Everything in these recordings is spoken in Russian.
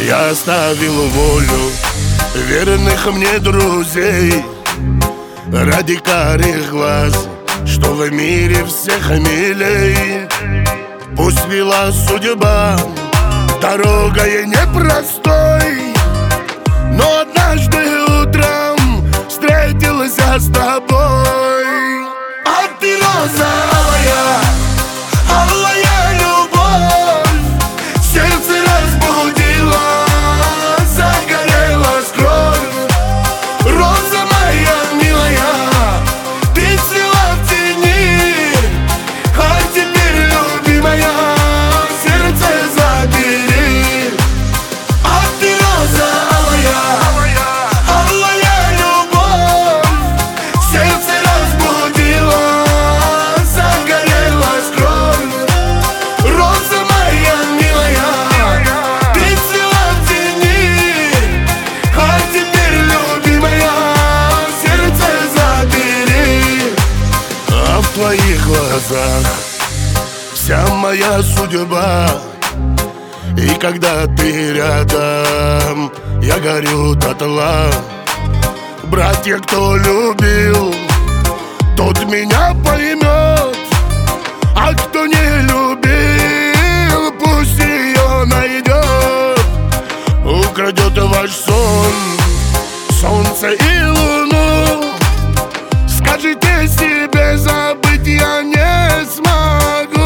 Я оставил волю верных мне друзей ради карих глаз, что в мире всех милей. Пусть вела судьба дорогой непростой, но однажды утром встретился с тобой. А ты роза алая, алая любовь, сердце разбудила, загорелась кровь. Роза моя милая, ты цвела в тени, а теперь, любимая, сердце забери. А ты роза алая, алая любовь, сердце разбудила, загорелась кровь. Роза моя милая, ты цвела в тени, а теперь, любимая, сердце забери. А в твоих глазах вся моя судьба, и когда ты рядом, я горю дотла. Братья, кто любил, тот меня поймет, а кто не любил, пусть ее найдет. Украдет ваш сон, солнце и луну. Скажите себе, забыть я не смогу.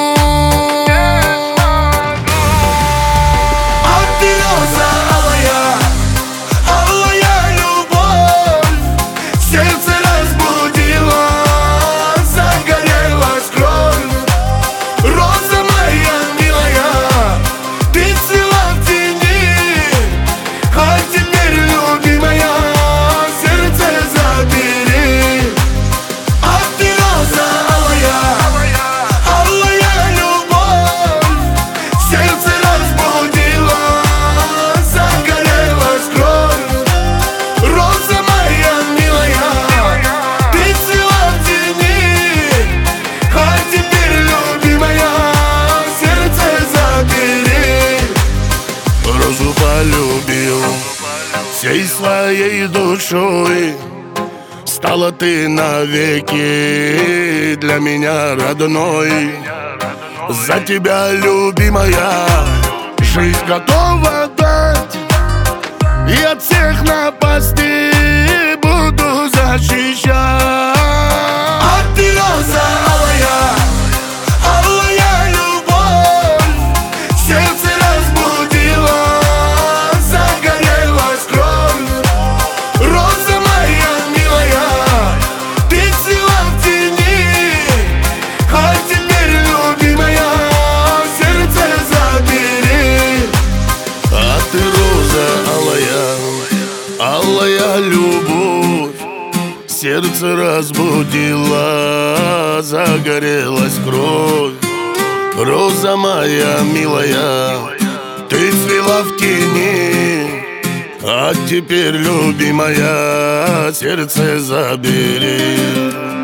А ты роза алая, алая любовь, сердце разбудила, загорелась кровь. Роза моя милая, ты цвела в тени, а теперь, любимая, сердце забери. А ты роза алая, алая любовь, сердце разбудила, загорелась кровь. Роза моя милая, ты цвела в тени, а теперь, любимая, сердце забери. Розу полюбил всей своей душой, стала ты навеки для меня родной. За тебя, любимая, жизнь готова дать, и от всех напастей буду защищать. А ты роза алая, алая любовь, сердце разбудила, загорелась кровь. Роза моя милая, ты цвела в тени, а теперь, любимая, сердце забери. А ты роза алая, алая любовь, сердце разбудила, загорелась кровь. Роза моя милая, ты цвела в тени, а теперь, любимая, сердце забери.